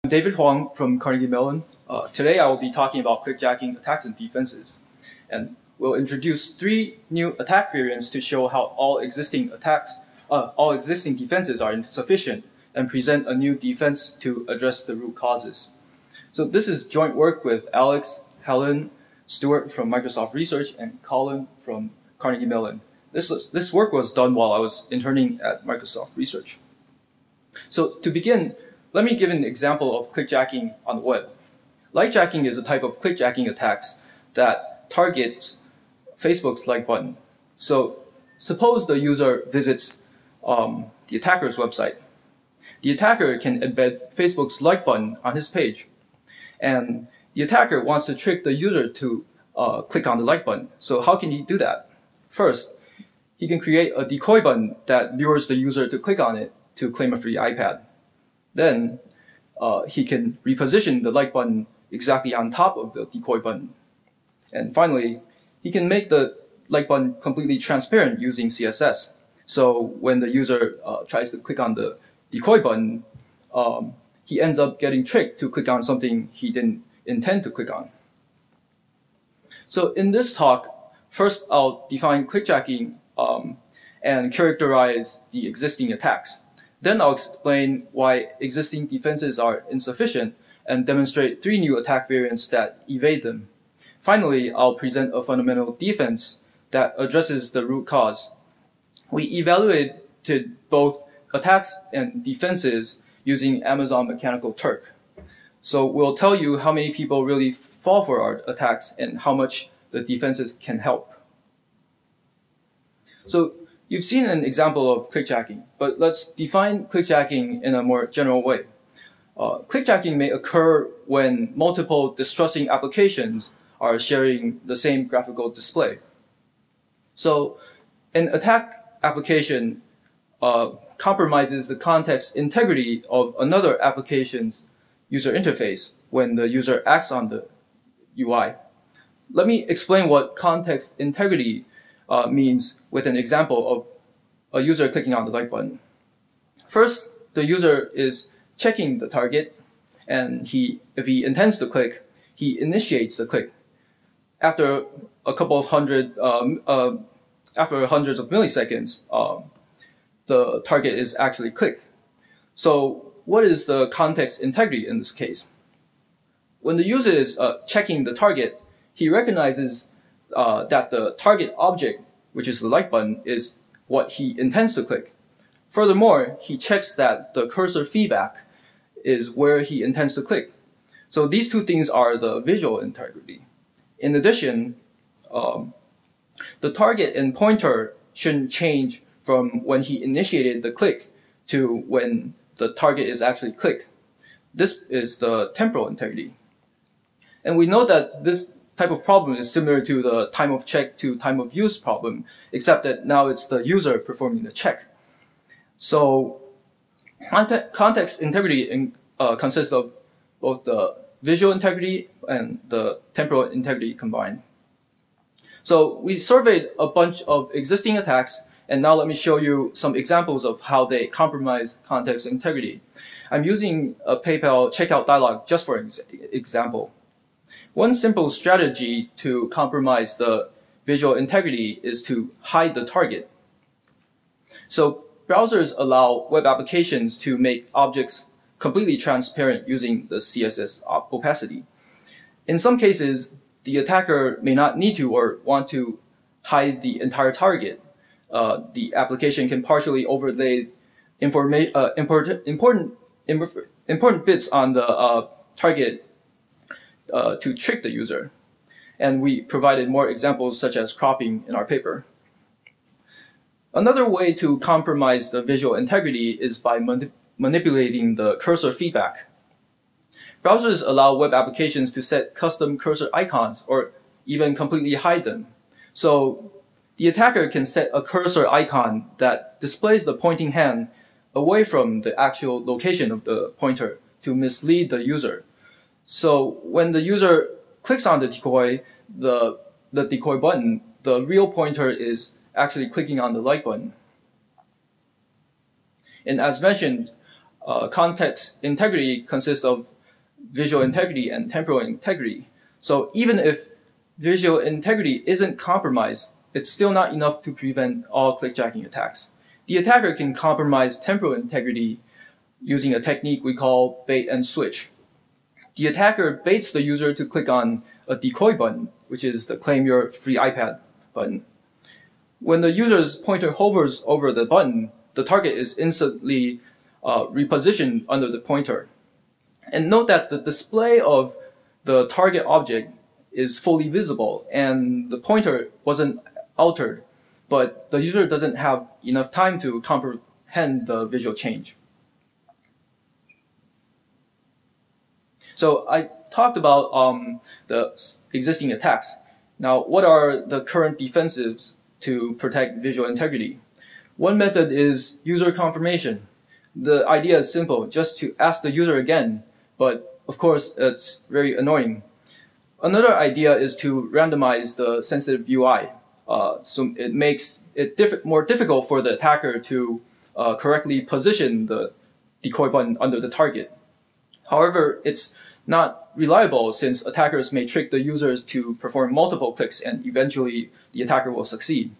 I'm David Huang from Carnegie Mellon. Today I will be talking about clickjacking attacks and defenses. And we'll introduce 3 new attack variants to show how all existing defenses are insufficient and present a new defense to address the root causes. So this is joint work with Alex, Helen, Stuart from Microsoft Research, and Colin from Carnegie Mellon. This work was done while I was interning at Microsoft Research. So to begin, let me give an example of clickjacking on the web. Lightjacking is a type of clickjacking attacks that targets Facebook's like button. So suppose the user visits the attacker's website. The attacker can embed Facebook's like button on his page. And the attacker wants to trick the user to click on the like button. So how can he do that? First, he can create a decoy button that lures the user to click on it to claim a free iPad. Then he can reposition the like button exactly on top of the decoy button. And finally, he can make the like button completely transparent using CSS. So when the user tries to click on the decoy button, he ends up getting tricked to click on something he didn't intend to click on. So in this talk, first I'll define clickjacking and characterize the existing attacks. Then I'll explain why existing defenses are insufficient and demonstrate 3 new attack variants that evade them. Finally, I'll present a fundamental defense that addresses the root cause. We evaluated both attacks and defenses using Amazon Mechanical Turk. So we'll tell you how many people really fall for our attacks and how much the defenses can help. So you've seen an example of clickjacking, but let's define clickjacking in a more general way. Clickjacking may occur when multiple distrusting applications are sharing the same graphical display. So an attack application compromises the context integrity of another application's user interface when the user acts on the UI. Let me explain what context integrity means with an example of a user clicking on the like button. First, the user is checking the target, and if he intends to click, he initiates the click. After hundreds of milliseconds, the target is actually clicked. So what is the context integrity in this case? When the user is checking the target, he recognizes that the target object, which is the like button, is what he intends to click. Furthermore, he checks that the cursor feedback is where he intends to click. So these 2 things are the visual integrity. In addition, the target and pointer shouldn't change from when he initiated the click to when the target is actually clicked. This is the temporal integrity. And we know that this type of problem is similar to the time of check to time of use problem, except that now it's the user performing the check. So context integrity consists of both the visual integrity and the temporal integrity combined. So we surveyed a bunch of existing attacks, and now let me show you some examples of how they compromise context integrity. I'm using a PayPal checkout dialog just for example. One simple strategy to compromise the visual integrity is to hide the target. So browsers allow web applications to make objects completely transparent using the CSS opacity. In some cases, the attacker may not need to or want to hide the entire target. The application can partially overlay important bits on the target to trick the user. And we provided more examples such as cropping in our paper. Another way to compromise the visual integrity is by manipulating the cursor feedback. Browsers allow web applications to set custom cursor icons or even completely hide them. So the attacker can set a cursor icon that displays the pointing hand away from the actual location of the pointer to mislead the user. So when the user clicks on the decoy button, the real pointer is actually clicking on the like button. And as mentioned, context integrity consists of visual integrity and temporal integrity. So even if visual integrity isn't compromised, it's still not enough to prevent all clickjacking attacks. The attacker can compromise temporal integrity using a technique we call bait and switch. The attacker baits the user to click on a decoy button, which is the claim your free iPad button. When the user's pointer hovers over the button, the target is instantly repositioned under the pointer. And note that the display of the target object is fully visible and the pointer wasn't altered, but the user doesn't have enough time to comprehend the visual change. So I talked about the existing attacks. Now, what are the current defenses to protect visual integrity? One method is user confirmation. The idea is simple, just to ask the user again, but of course it's very annoying. Another idea is to randomize the sensitive UI. So it makes it more difficult for the attacker to correctly position the decoy button under the target. However, it's not reliable since attackers may trick the users to perform multiple clicks and eventually the attacker will succeed.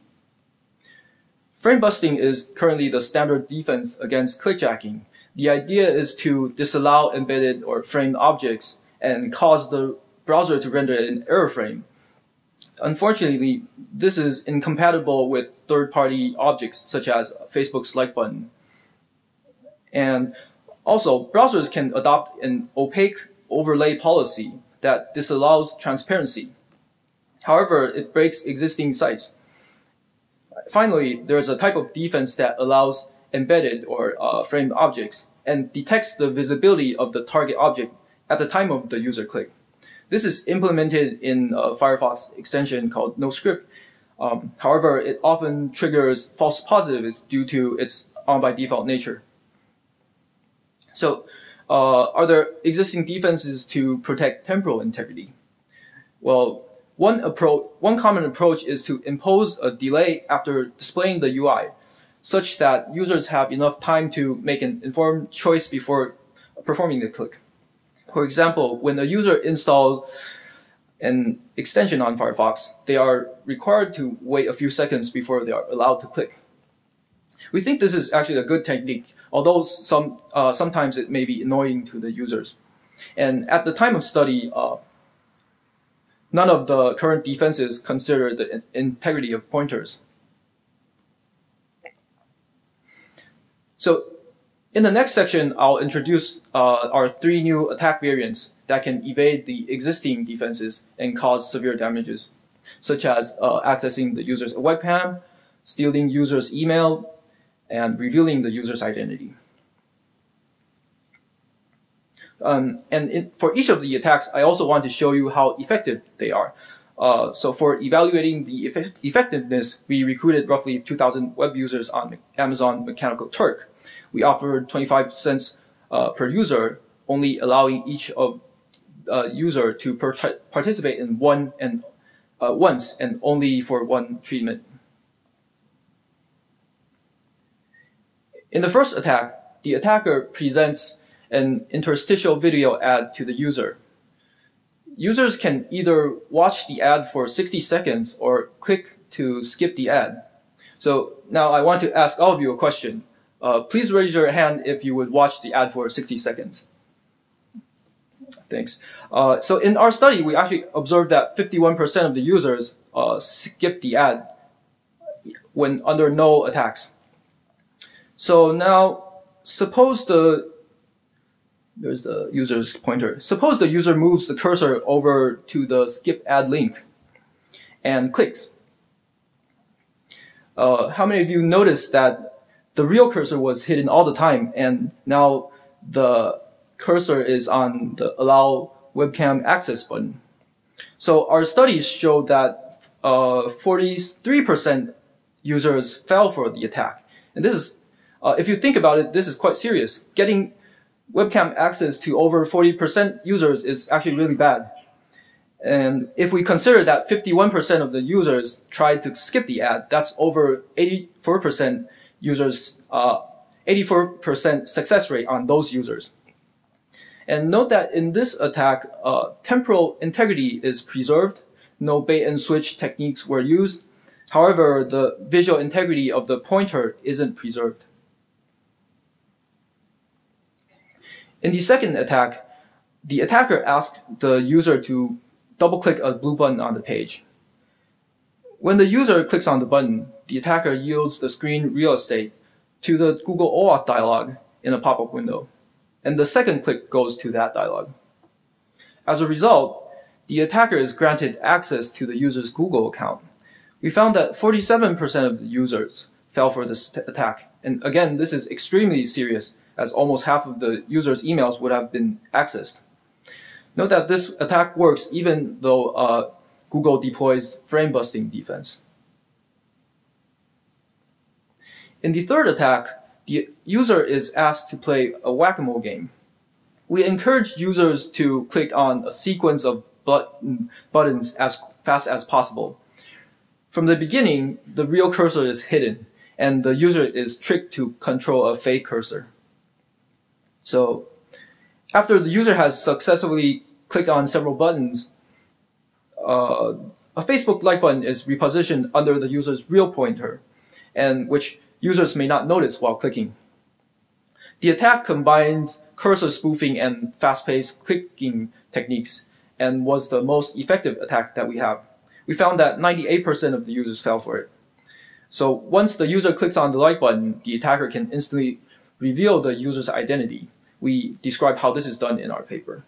Frame busting is currently the standard defense against clickjacking. The idea is to disallow embedded or framed objects and cause the browser to render an error frame. Unfortunately, this is incompatible with third-party objects such as Facebook's like button. And also, browsers can adopt an opaque overlay policy that disallows transparency. However, it breaks existing sites. Finally, there's a type of defense that allows embedded or framed objects and detects the visibility of the target object at the time of the user click. This is implemented in a Firefox extension called NoScript. However, it often triggers false positives due to its on-by-default nature. So, are there existing defenses to protect temporal integrity? Well, one common approach is to impose a delay after displaying the UI, such that users have enough time to make an informed choice before performing the click. For example, when a user installs an extension on Firefox, they are required to wait a few seconds before they are allowed to click. We think this is actually a good technique, although sometimes it may be annoying to the users. And at the time of study, none of the current defenses consider the integrity of pointers. So in the next section, I'll introduce our 3 new attack variants that can evade the existing defenses and cause severe damages, such as accessing the user's webcam, stealing users' email, and revealing the user's identity. For each of the attacks, I also want to show you how effective they are. So for evaluating the effectiveness, we recruited roughly 2,000 web users on Amazon Mechanical Turk. We offered 25 cents per user, only allowing each of user to participate in once and only for one treatment. In the first attack, the attacker presents an interstitial video ad to the user. Users can either watch the ad for 60 seconds or click to skip the ad. So now I want to ask all of you a question. Please raise your hand if you would watch the ad for 60 seconds. Thanks. So in our study, we actually observed that 51% of the users skip the ad when under no attacks. So now, suppose there's the user's pointer. Suppose the user moves the cursor over to the skip ad link and clicks. How many of you noticed that the real cursor was hidden all the time and now the cursor is on the allow webcam access button? So our studies showed that 43% users fell for the attack. And this is, if you think about it, this is quite serious. Getting webcam access to over 40% users is actually really bad. And if we consider that 51% of the users tried to skip the ad, that's over 84% users 84% success rate on those users. And note that in this attack, temporal integrity is preserved, no bait and switch techniques were used. However, the visual integrity of the pointer isn't preserved. In the second attack, the attacker asks the user to double-click a blue button on the page. When the user clicks on the button, the attacker yields the screen real estate to the Google OAuth dialog in a pop-up window, and the second click goes to that dialog. As a result, the attacker is granted access to the user's Google account. We found that 47% of the users fell for this attack, and again, this is extremely serious, as almost half of the users' emails would have been accessed. Note that this attack works even though Google deploys frame-busting defense. In the third attack, the user is asked to play a whack-a-mole game. We encourage users to click on a sequence of buttons as fast as possible. From the beginning, the real cursor is hidden, and the user is tricked to control a fake cursor. So, after the user has successfully clicked on several buttons, a Facebook like button is repositioned under the user's real pointer, and which users may not notice while clicking. The attack combines cursor spoofing and fast-paced clicking techniques, and was the most effective attack that we have. We found that 98% of the users fell for it. So once the user clicks on the like button, the attacker can instantly reveal the user's identity. We describe how this is done in our paper.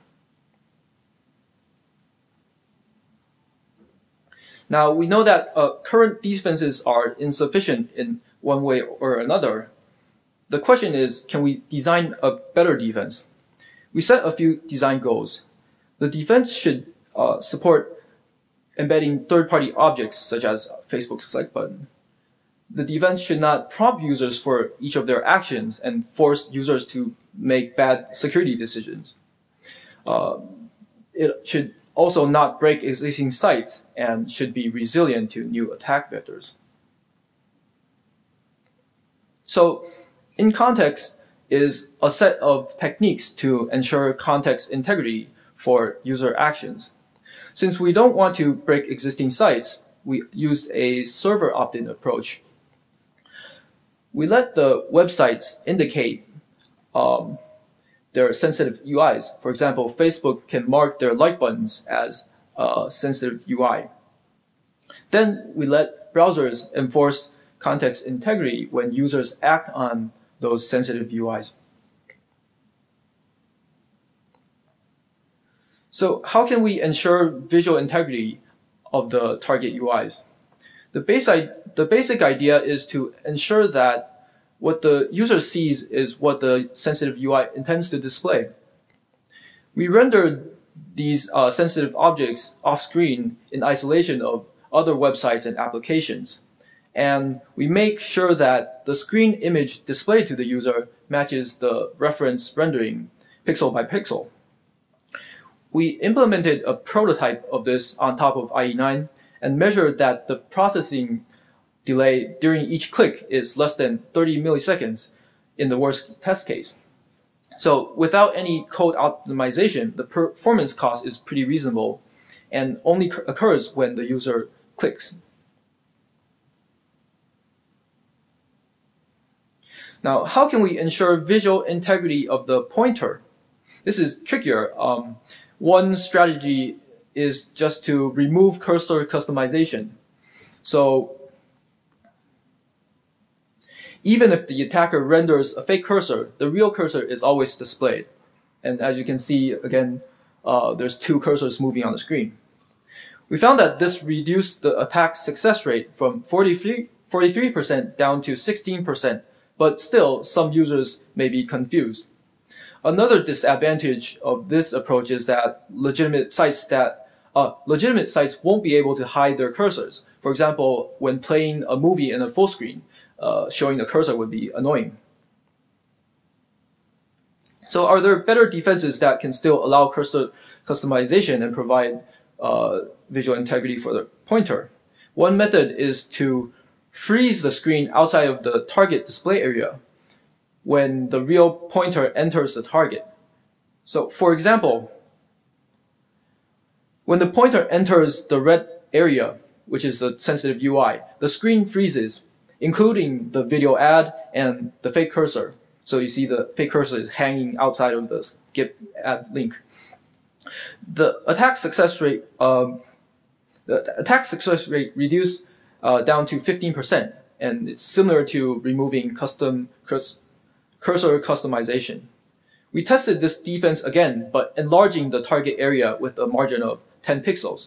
Now, we know that current defenses are insufficient in one way or another. The question is, can we design a better defense? We set a few design goals. The defense should support embedding third-party objects, such as Facebook's like button. The defense should not prompt users for each of their actions and force users to make bad security decisions. It should also not break existing sites and should be resilient to new attack vectors. So, in context is a set of techniques to ensure context integrity for user actions. Since we don't want to break existing sites, we used a server opt-in approach. We let the websites indicate their sensitive UIs. For example, Facebook can mark their like buttons as sensitive UI. Then we let browsers enforce context integrity when users act on those sensitive UIs. So how can we ensure visual integrity of the target UIs? The basic idea is to ensure that what the user sees is what the sensitive UI intends to display. We render these sensitive objects off-screen in isolation of other websites and applications. And we make sure that the screen image displayed to the user matches the reference rendering pixel by pixel. We implemented a prototype of this on top of IE9 and measured that the processing delay during each click is less than 30 milliseconds in the worst test case. So without any code optimization, the performance cost is pretty reasonable and only occurs when the user clicks. Now, how can we ensure visual integrity of the pointer? This is trickier. One strategy is just to remove cursor customization. So even if the attacker renders a fake cursor, the real cursor is always displayed. And as you can see, again, there's two cursors moving on the screen. We found that this reduced the attack success rate from 43% down to 16%, but still some users may be confused. Another disadvantage of this approach is that legitimate sites won't be able to hide their cursors. For example, when playing a movie in a full screen, showing the cursor would be annoying. So are there better defenses that can still allow cursor customization and provide visual integrity for the pointer? One method is to freeze the screen outside of the target display area. when the real pointer enters the target. So for example, when the pointer enters the red area, which is the sensitive UI, the screen freezes, including the video ad and the fake cursor. So you see the fake cursor is hanging outside of the skip ad link. The attack success rate reduced down to 15%, and it's similar to removing custom cursor customization. We tested this defense again, but enlarging the target area with a margin of 10 pixels.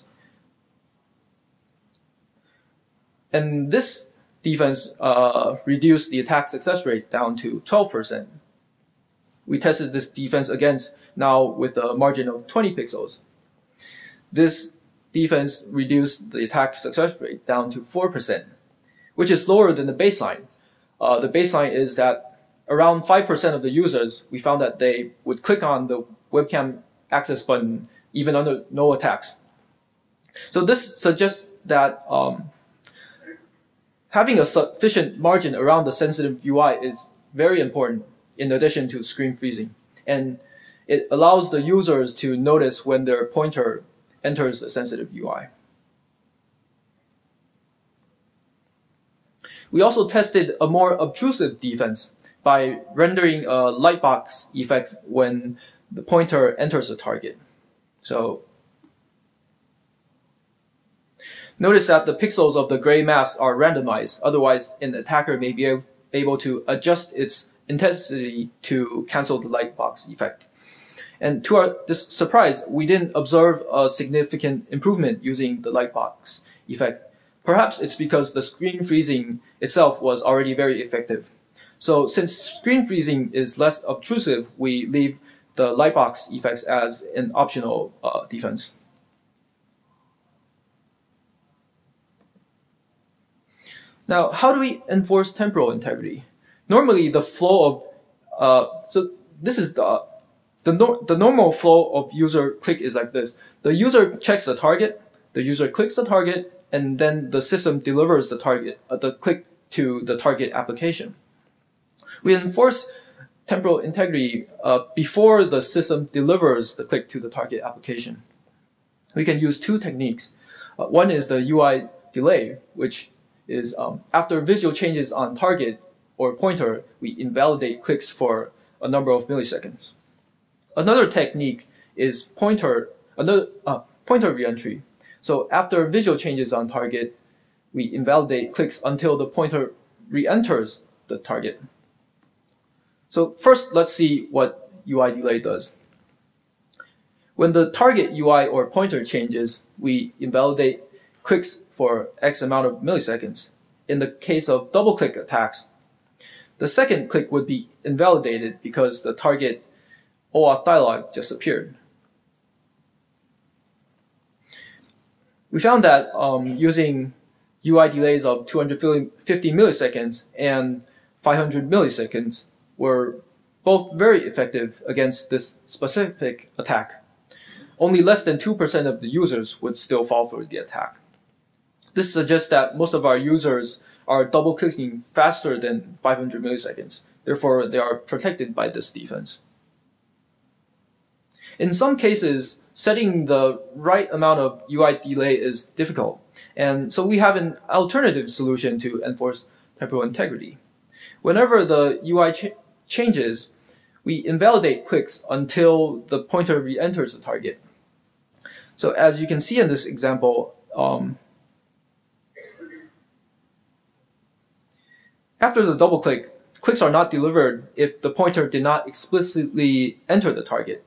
And this defense reduced the attack success rate down to 12%. We tested this defense again now with a margin of 20 pixels. This defense reduced the attack success rate down to 4%, which is lower than the baseline. The baseline is that around 5% of the users, we found that they would click on the webcam access button even under no attacks. So this suggests that having a sufficient margin around the sensitive UI is very important in addition to screen freezing. And it allows the users to notice when their pointer enters the sensitive UI. We also tested a more obtrusive defense by rendering a lightbox effect when the pointer enters the target. So notice that the pixels of the gray mask are randomized, otherwise an attacker may be able to adjust its intensity to cancel the lightbox effect. And to our surprise, we didn't observe a significant improvement using the lightbox effect. Perhaps it's because the screen freezing itself was already very effective. So since screen freezing is less obtrusive, we leave the lightbox effects as an optional defense. Now, how do we enforce temporal integrity? Normally, the flow of so this is the normal flow of user click is like this. The user checks the target, the user clicks the target, and then the system delivers the target, the click to the target application. We enforce temporal integrity before the system delivers the click to the target application. We can use two techniques. One is the UI delay, which is after visual changes on target or pointer, we invalidate clicks for a number of milliseconds. Another technique is pointer reentry. So after visual changes on target, we invalidate clicks until the pointer re-enters the target. So first, let's see what UI delay does. When the target UI or pointer changes, we invalidate clicks for X amount of milliseconds. In the case of double-click attacks, the second click would be invalidated because the target OAuth dialog just appeared. We found that using UI delays of 250 milliseconds and 500 milliseconds were both very effective against this specific attack. Only less than 2% of the users would still fall for the attack. This suggests that most of our users are double-clicking faster than 500 milliseconds. Therefore, they are protected by this defense. In some cases, setting the right amount of UI delay is difficult, and so we have an alternative solution to enforce temporal integrity. Whenever the UI changes, we invalidate clicks until the pointer re-enters the target. So as you can see in this example, after the double click, clicks are not delivered if the pointer did not explicitly enter the target.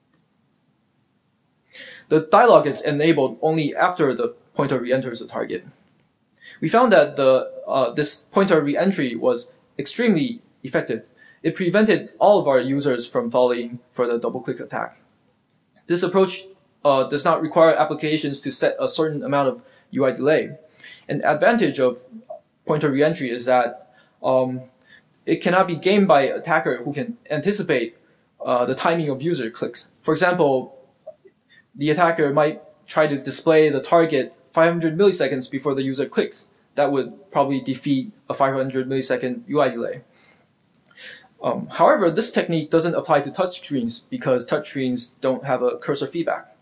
The dialog is enabled only after the pointer re-enters the target. We found that this pointer re-entry was extremely effective. It prevented all of our users from falling for the double-click attack. This approach does not require applications to set a certain amount of UI delay. An advantage of pointer re-entry is that it cannot be gamed by an attacker who can anticipate the timing of user clicks. For example, the attacker might try to display the target 500 milliseconds before the user clicks. That would probably defeat a 500 millisecond UI delay. However, this technique doesn't apply to touchscreens because touchscreens don't have a cursor feedback.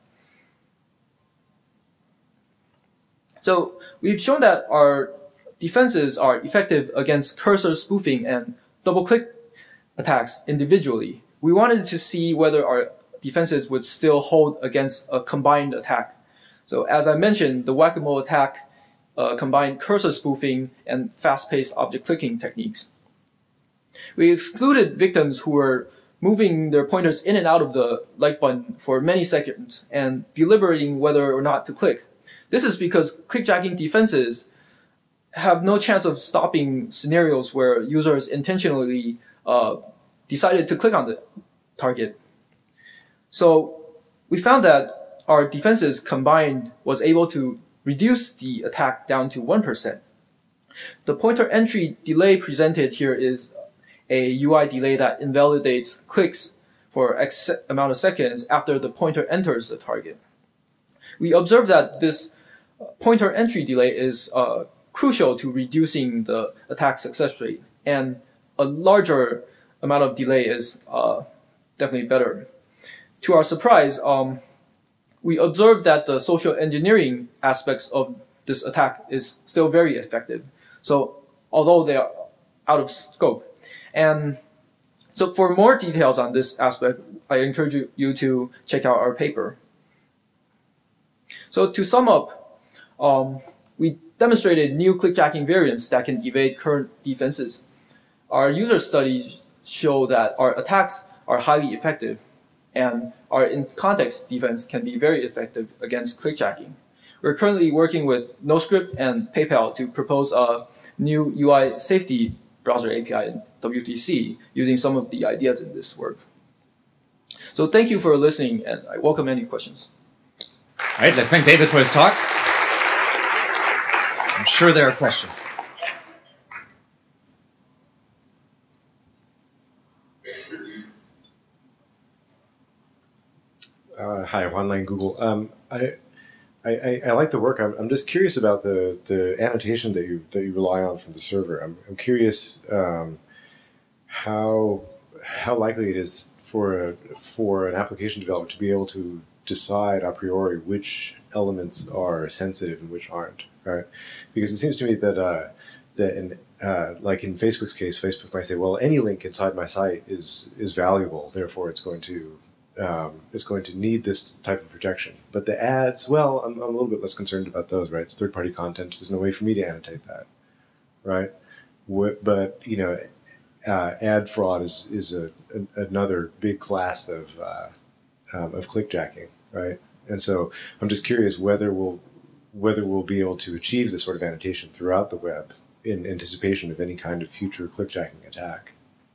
So we've shown that our defenses are effective against cursor spoofing and double-click attacks individually. We wanted to see whether our defenses would still hold against a combined attack. So as I mentioned, the whack-a-mole attack combined cursor spoofing and fast-paced object clicking techniques. We excluded victims who were moving their pointers in and out of the like button for many seconds and deliberating whether or not to click. This is because clickjacking defenses have no chance of stopping scenarios where users intentionally decided to click on the target. So we found that our defenses combined was able to reduce the attack down to 1%. The pointer entry delay presented here is a UI delay that invalidates clicks for X amount of seconds after the pointer enters the target. We observed that this pointer entry delay is crucial to reducing the attack success rate, and a larger amount of delay is definitely better. To our surprise, we observed that the social engineering aspects of this attack is still very effective. So although they are out of scope. And so for more details on this aspect, I encourage you to check out our paper. So to sum up, we demonstrated new clickjacking variants that can evade current defenses. Our user studies show that our attacks are highly effective, and our in-context defense can be very effective against clickjacking. We're currently working with NoScript and PayPal to propose a new UI safety browser API in WTC using some of the ideas in this work. So thank you for listening, and I welcome any questions. All right, let's thank David for his talk. I'm sure there are questions. Hi, Juan Lang, Google. I like the work. I'm just curious about the annotation that you rely on from the server. I'm curious how likely it is for an application developer to be able to decide a priori which elements are sensitive and which aren't. Right? Because it seems to me that like in Facebook's case, Facebook might say, well, any link inside my site is valuable, therefore it's going to need this type of protection. But the ads, well, I'm a little bit less concerned about those, right? It's third-party content. There's no way for me to annotate that, right? But you know, ad fraud is another big class of clickjacking, right? And so I'm just curious whether we'll be able to achieve this sort of annotation throughout the web in anticipation of any kind of future clickjacking attack.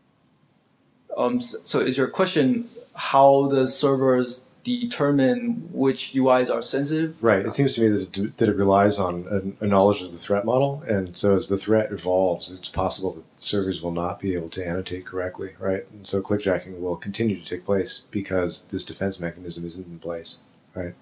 So is your question how the servers determine which UIs are sensitive? Right. It seems to me that it relies on a knowledge of the threat model, and so as the threat evolves, it's possible that servers will not be able to annotate correctly, right? And so clickjacking will continue to take place because this defense mechanism isn't in place, right?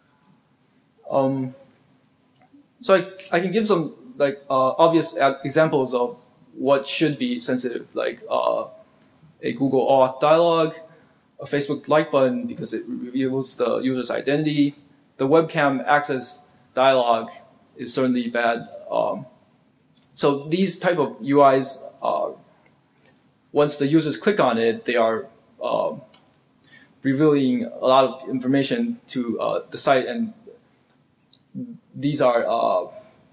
So I can give some obvious examples of what should be sensitive, like a Google auth dialog, a Facebook like button because it reveals the user's identity. The webcam access dialog is certainly bad. So these type of UIs, once the users click on it, they are revealing a lot of information to the site, and these are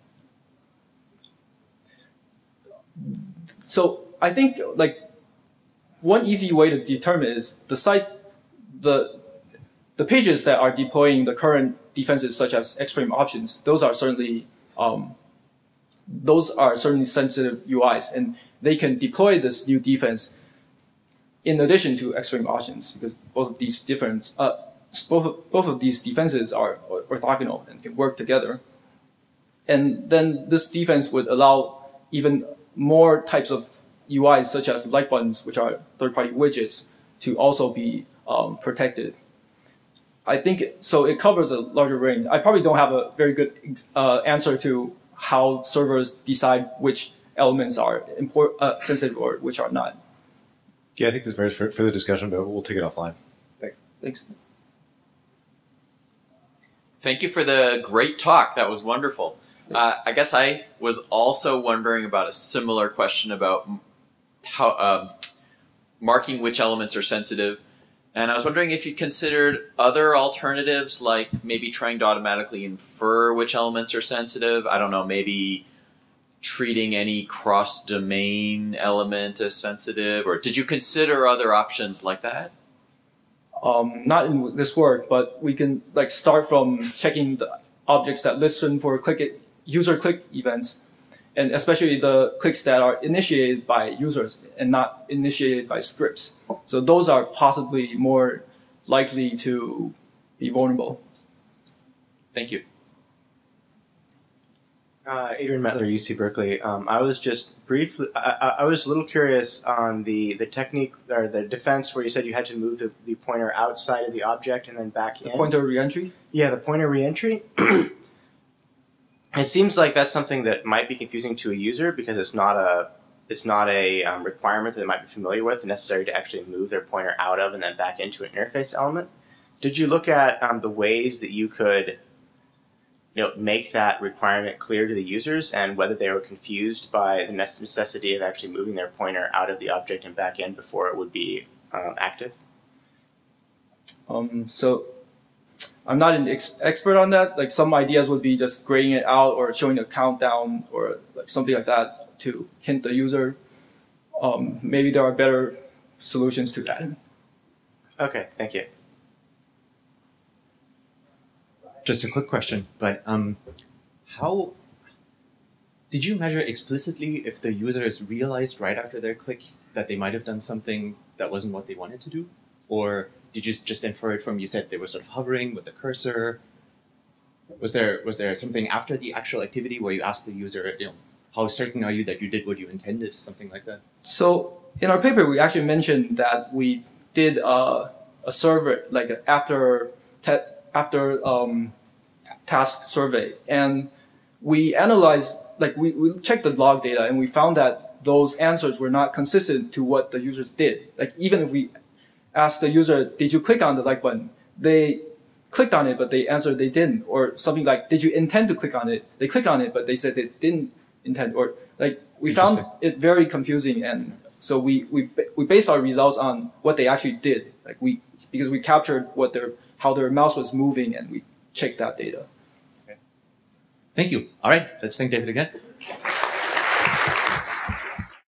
so I think one easy way to determine is the site, the pages that are deploying the current defenses such as X-frame options. Those are certainly sensitive UIs, and they can deploy this new defense in addition to X-frame options because both of these defenses are orthogonal and can work together. And then this defense would allow even more types of UIs such as like buttons, which are third-party widgets, to also be protected. I think so. It covers a larger range. I probably don't have a very good answer to how servers decide which elements are sensitive or which are not. Yeah, I think this merits further discussion, but we'll take it offline. Thanks. Thanks. Thank you for the great talk. That was wonderful. I guess I was also wondering about a similar question about how marking which elements are sensitive. And I was wondering if you considered other alternatives, like maybe trying to automatically infer which elements are sensitive. I don't know, maybe treating any cross-domain element as sensitive, or did you consider other options like that? Not in this work, but we can like start from checking the objects that listen for user click events, and especially the clicks that are initiated by users and not initiated by scripts. So those are possibly more likely to be vulnerable. Thank you. Adrian Mettler, UC Berkeley. I was just briefly, I was a little curious on the technique or the defense where you said you had to move the pointer outside of the object and then back in. Pointer reentry? Yeah, the pointer reentry. It seems like that's something that might be confusing to a user because it's not a requirement that they might be familiar with and necessary to actually move their pointer out of and then back into an interface element. Did you look at the ways that you could make that requirement clear to the users and whether they were confused by the necessity of actually moving their pointer out of the object and back in before it would be active? So I'm not an expert on that. Like some ideas would be just graying it out or showing a countdown or like something like that to hint the user. Maybe there are better solutions to that. Okay, thank you. Just a quick question, but how did you measure explicitly if the users realized right after their click that they might have done something that wasn't what they wanted to do? Or did you just infer it from, you said they were sort of hovering with the cursor? Was there something after the actual activity where you asked the user, how certain are you that you did what you intended, something like that? So in our paper, we actually mentioned that we did a survey, like an after task survey, and we analyzed, like we checked the log data, and we found that those answers were not consistent to what the users did. Like even if we asked the user, did you click on the like button? They clicked on it, but they answered they didn't. Or something like, did you intend to click on it? They clicked on it, but they said they didn't intend. Or like we found it very confusing, and so we based our results on what they actually did. Like because we captured how their mouse was moving, and we checked that data. Thank you. All right, let's thank David again.